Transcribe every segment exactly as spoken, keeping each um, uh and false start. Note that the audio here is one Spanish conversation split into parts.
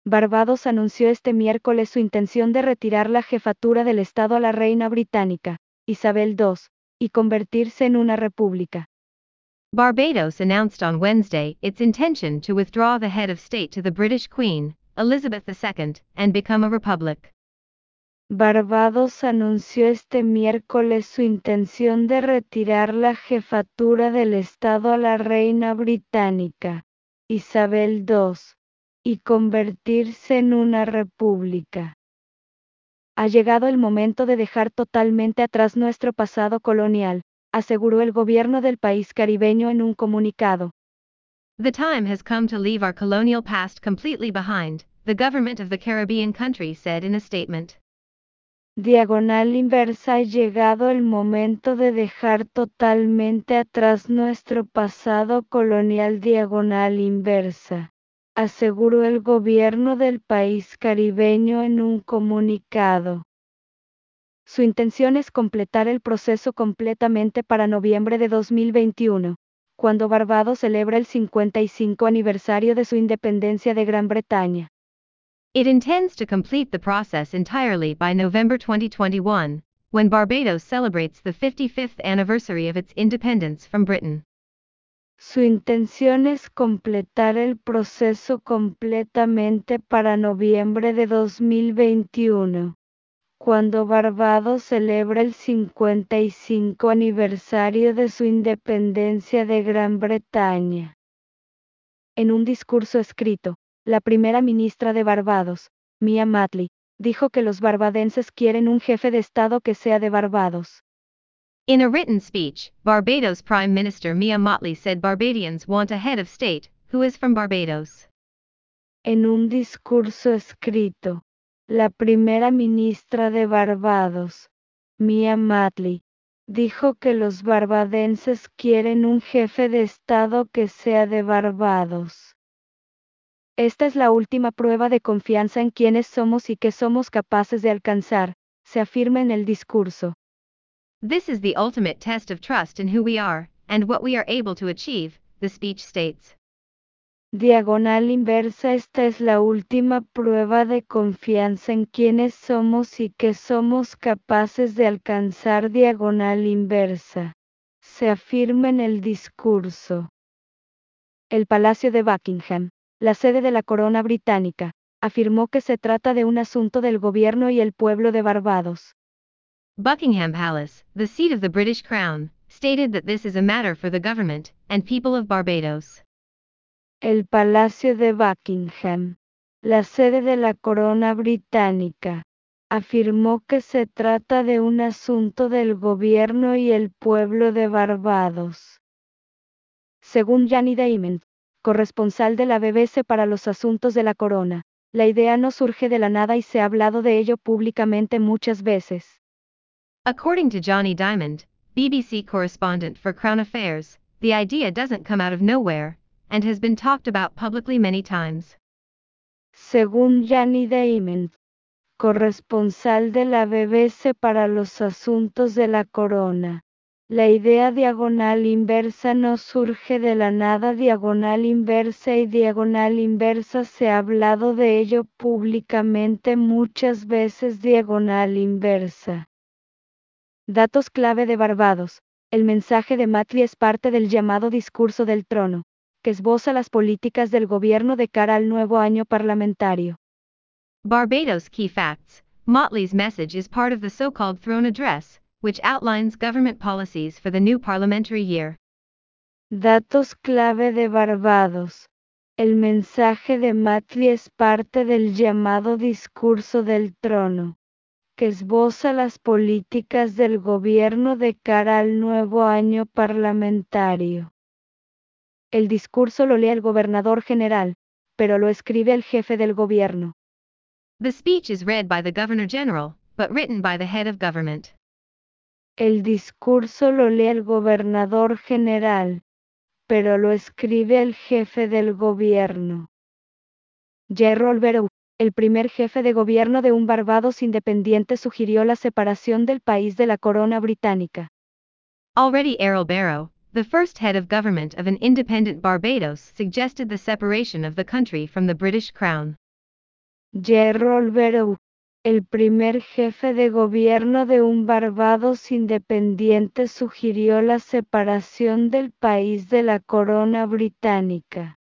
Barbados anunció este miércoles su intención de retirar la jefatura del Estado a la reina británica, Isabel segunda, y convertirse en una república. Barbados announced on Wednesday its intention to withdraw the head of state to the British Queen, Elizabeth the Second, and become a republic. Barbados anunció este miércoles su intención de retirar la jefatura del Estado a la reina británica, Isabel segunda, y convertirse en una república. Ha llegado el momento de dejar totalmente atrás nuestro pasado colonial, aseguró el gobierno del país caribeño en un comunicado. The time has come to leave our colonial past completely behind, the government of the Caribbean country said in a statement. Diagonal inversa. Ha llegado el momento de dejar totalmente atrás nuestro pasado colonial. Diagonal inversa, aseguró el gobierno del país caribeño en un comunicado. Su intención es completar el proceso completamente para noviembre de dos mil veintiuno, cuando Barbados celebra el cincuenta y cinco aniversario de su independencia de Gran Bretaña. It intends to complete the process entirely by November twenty twenty-one, when Barbados celebrates the fifty-fifth anniversary of its independence from Britain. Su intención es completar el proceso completamente para noviembre de dos mil veintiuno, cuando Barbados celebra el cincuenta y cinco aniversario de su independencia de Gran Bretaña. En un discurso escrito, la primera ministra de Barbados, Mia Mottley, dijo que los barbadenses quieren un jefe de Estado que sea de Barbados. In a written speech, Barbados Prime Minister Mia Mottley said Barbadians want a head of state who is from Barbados. En un discurso escrito, la primera ministra de Barbados, Mia Mottley, dijo que los barbadenses quieren un jefe de Estado que sea de Barbados. Esta es la última prueba de confianza en quienes somos y que somos capaces de alcanzar, se afirma en el discurso. This is the ultimate test of trust in who we are, and what we are able to achieve, the speech states. Diagonal inversa. Esta es la última prueba de confianza en quienes somos y que somos capaces de alcanzar. Diagonal inversa, se afirma en el discurso. El Palacio de Buckingham, la sede de la corona británica, afirmó que se trata de un asunto del gobierno y el pueblo de Barbados. Buckingham Palace, the seat of the British Crown, stated that this is a matter for the government and people of Barbados. El Palacio de Buckingham, la sede de la corona británica, afirmó que se trata de un asunto del gobierno y el pueblo de Barbados. Según Yanni Damon, corresponsal de la B B C para los asuntos de la corona, la idea no surge de la nada y se ha hablado de ello públicamente muchas veces. According to Johnny Diamond, B B C correspondent for Crown Affairs, the idea doesn't come out of nowhere, and has been talked about publicly many times. Según Yanni Damon, corresponsal de la B B C para los asuntos de la corona, la idea diagonal inversa no surge de la nada. Diagonal inversa y diagonal inversa se ha hablado de ello públicamente muchas veces. Diagonal inversa. Datos clave de Barbados. El mensaje de Mottley es parte del llamado discurso del trono, que esboza las políticas del gobierno de cara al nuevo año parlamentario. Barbados Key Facts. Motley's message is part of the so-called throne address, which outlines government policies for the new parliamentary year. Datos clave de Barbados. El mensaje de Mottley es parte del llamado discurso del trono, que esboza las políticas del gobierno de cara al nuevo año parlamentario. El discurso lo lee el gobernador general, pero lo escribe el jefe del gobierno. The speech is read by the Governor General, but written by the head of government. El discurso lo lee el gobernador general, pero lo escribe el jefe del gobierno. Gerald Barrow, el primer jefe de gobierno de un Barbados independiente, sugirió la separación del país de la corona británica. Already Errol Barrow, the first head of government of an independent Barbados, suggested the separation of the country from the British Crown. Gerald Barrow, el primer jefe de gobierno de un Barbados independiente, sugirió la separación del país de la corona británica.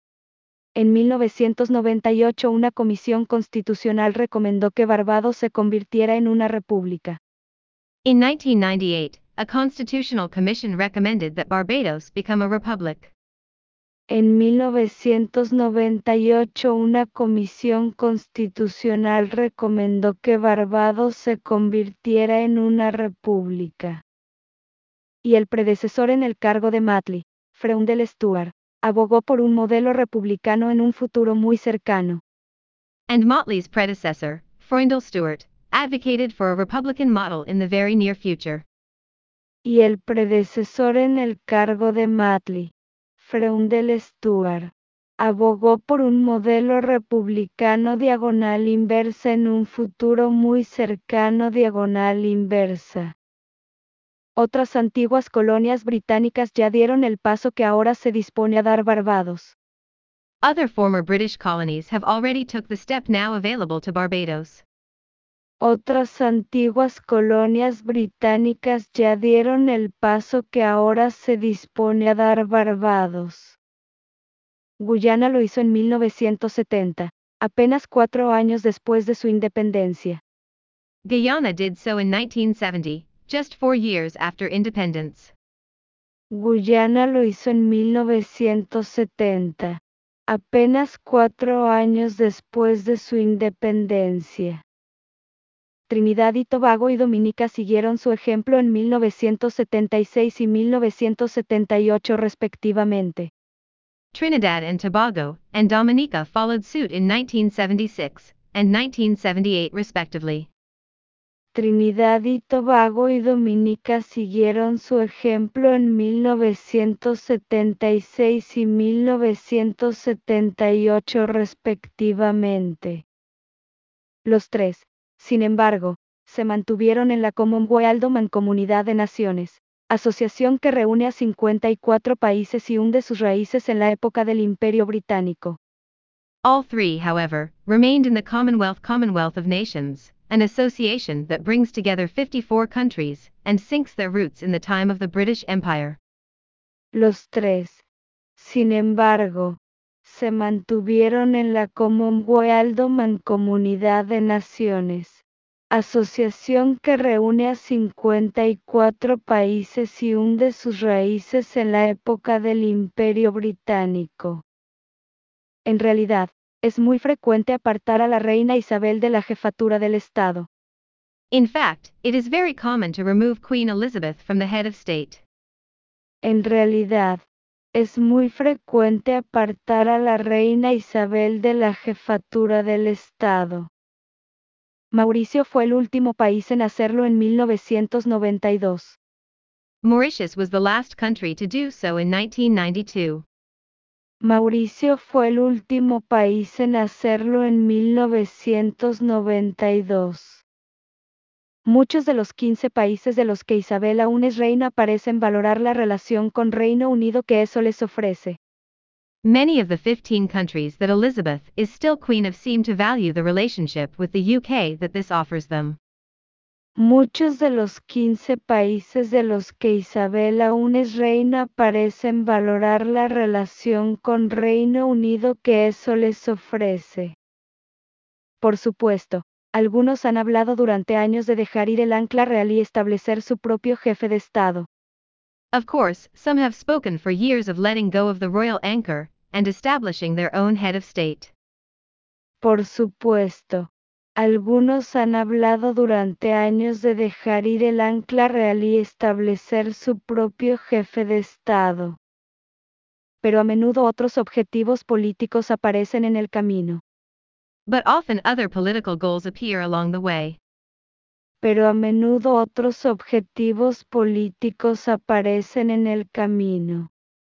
En mil novecientos noventa y ocho, una comisión constitucional recomendó que Barbados se convirtiera en una república. In nineteen ninety-eight, a constitutional commission recommended that Barbados become a republic. En mil novecientos noventa y ocho, una comisión constitucional recomendó que Barbados se convirtiera en una república. Y el predecesor en el cargo de Matley, Freundel Stuart, abogó por un modelo republicano en un futuro muy cercano. And Motley's predecessor, Freundel Stuart, advocated for a republican model in the very near future. Y el predecesor en el cargo de Matley, Freundel Stuart, abogó por un modelo republicano diagonal inversa en un futuro muy cercano diagonal inversa. Otras antiguas colonias británicas ya dieron el paso que ahora se dispone a dar Barbados. Other former British colonies have already took the step now available to Barbados. Otras antiguas colonias británicas ya dieron el paso que ahora se dispone a dar Barbados. Guyana lo hizo en mil novecientos setenta, apenas cuatro años después de su independencia. Guyana did so in nineteen seventy, just four years after independence. Guyana lo hizo en mil novecientos setenta, apenas cuatro años después de su independencia. Trinidad y Tobago y Dominica siguieron su ejemplo en mil novecientos setenta y seis y mil novecientos setenta y ocho respectivamente. Trinidad and Tobago and Dominica followed suit in nineteen seventy-six and nineteen seventy-eight respectively. Trinidad y Tobago y Dominica siguieron su ejemplo en mil novecientos setenta y seis y mil novecientos setenta y ocho respectivamente. Los tres, sin embargo, se mantuvieron en la Commonwealth Mancomunidad de Naciones, asociación que reúne a cincuenta y cuatro países y hunde sus raíces en la época del Imperio Británico. All three, however, remained in the Commonwealth Commonwealth of Nations, an association that brings together fifty-four countries and sinks their roots in the time of the British Empire. Los tres, sin embargo, se mantuvieron en la Commonwealth Mancomunidad de Naciones, asociación que reúne a cincuenta y cuatro países y hunde sus raíces en la época del Imperio Británico. En realidad, es muy frecuente apartar a la reina Isabel de la jefatura del Estado. In fact, it is very common to remove Queen Elizabeth from the head of state. En realidad, es muy frecuente apartar a la reina Isabel de la jefatura del Estado. Mauricio fue el último país en hacerlo en mil novecientos noventa y dos. Mauritius was the last country to do so in nineteen ninety-two. Mauricio fue el último país en hacerlo en mil novecientos noventa y dos. Muchos de los quince países de los que Isabel aún es reina parecen valorar la relación con Reino Unido que eso les ofrece. Many of the fifteen countries that Elizabeth is still queen of seem to value the relationship with the U K that this offers them. Muchos de los quince países de los que Isabel aún es reina parecen valorar la relación con Reino Unido que eso les ofrece. Por supuesto, algunos han hablado durante años de dejar ir el ancla real y establecer su propio jefe de Estado. Of course, some have spoken for years of letting go of the royal anchor and establishing their own head of state. Por supuesto, algunos han hablado durante años de dejar ir el ancla real y establecer su propio jefe de Estado. Pero a menudo otros objetivos políticos aparecen en el camino. But often other political goals appear along the way. Pero a menudo otros objetivos políticos aparecen en el camino.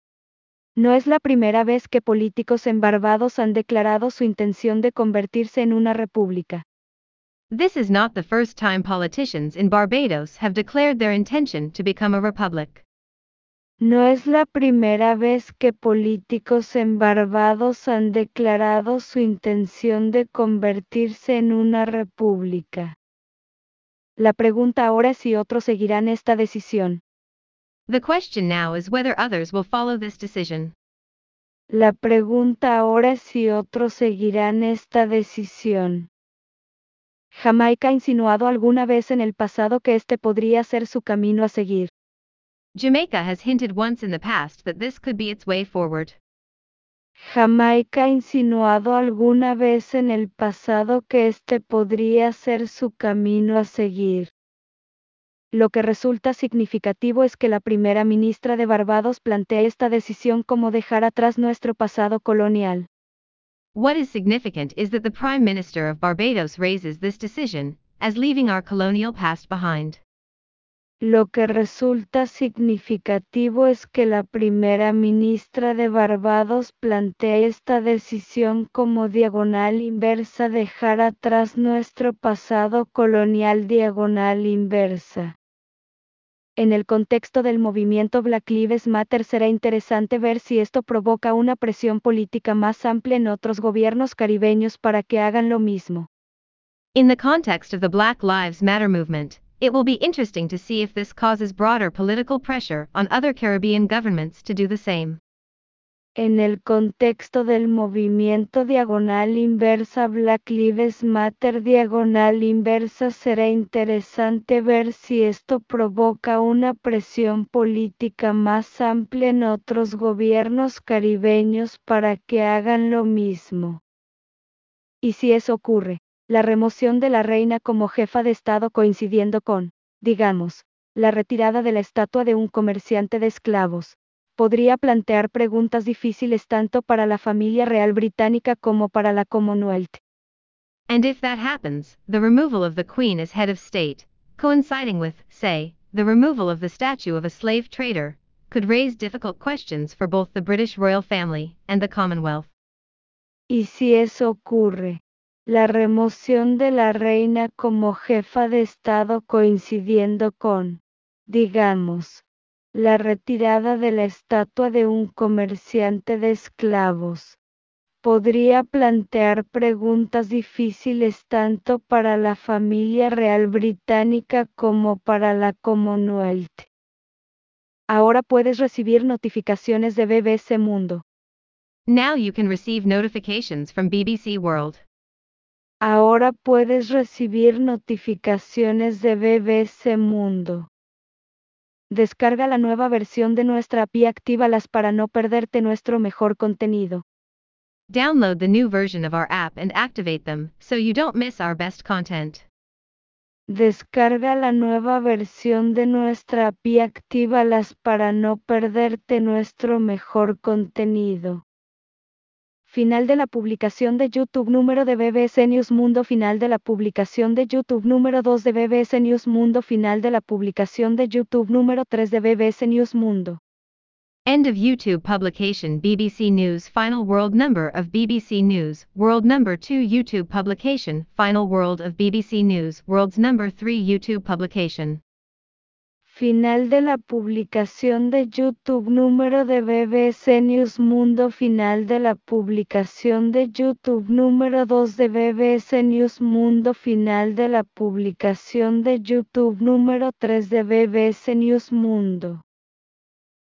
No es la primera vez que políticos en Barbados han declarado su intención de convertirse en una república. This is not the first time politicians in Barbados have declared their intention to become a republic. No es la primera vez que políticos en Barbados han declarado su intención de convertirse en una república. La pregunta ahora es si otros seguirán esta decisión. The question now is whether others will follow this decision. La pregunta ahora es si otros seguirán esta decisión. Jamaica ha insinuado alguna vez en el pasado que este podría ser su camino a seguir. Jamaica has hinted once in the past that this could be its way forward. Jamaica ha insinuado alguna vez en el pasado que este podría ser su camino a seguir. Lo que resulta significativo es que la primera ministra de Barbados plantea esta decisión como dejar atrás nuestro pasado colonial. What is significant is that the Prime Minister of Barbados raises this decision, as leaving our colonial past behind. Lo que resulta significativo es que la primera ministra de Barbados plantea esta decisión como diagonal inversa, dejar atrás nuestro pasado colonial diagonal inversa. En el contexto del movimiento Black Lives Matter será interesante ver si esto provoca una presión política más amplia en otros gobiernos caribeños para que hagan lo mismo. In the context of the Black Lives Matter movement, it will be interesting to see if this causes broader political pressure on other Caribbean governments to do the same. En el contexto del movimiento diagonal inversa Black Lives Matter diagonal inversa será interesante ver si esto provoca una presión política más amplia en otros gobiernos caribeños para que hagan lo mismo. Y si eso ocurre, la remoción de la reina como jefa de Estado coincidiendo con, digamos, la retirada de la estatua de un comerciante de esclavos, podría plantear preguntas difíciles tanto para la familia real británica como para la Commonwealth. And if that happens, the removal of the Queen as head of state, coinciding with, say, the removal of the statue of a slave trader, could raise difficult questions for both the British royal family and the Commonwealth. Y si eso ocurre, la remoción de la reina como jefa de Estado coincidiendo con, digamos, la retirada de la estatua de un comerciante de esclavos, podría plantear preguntas difíciles tanto para la familia real británica como para la Commonwealth. Ahora puedes recibir notificaciones de B B C Mundo. Now you can receive notifications from B B C World. Ahora puedes recibir notificaciones de B B C Mundo. Descarga la nueva versión de nuestra app y actívalas para no perderte nuestro mejor contenido. Download the new version of our app and activate them, so you don't miss our best content. Descarga la nueva versión de nuestra app y actívalas para no perderte nuestro mejor contenido. Final de la publicación de YouTube número de B B C News Mundo. Final de la publicación de YouTube número dos de B B C News Mundo. Final de la publicación de YouTube número tres de B B C News Mundo. End of YouTube publication B B C News Final world number of B B C News World number two YouTube publication Final world of B B C News World's number three YouTube publication. Final de la publicación de YouTube número de B B C News Mundo. Final de la publicación de YouTube número dos de B B C News Mundo. Final de la publicación de YouTube número tres de B B C News Mundo.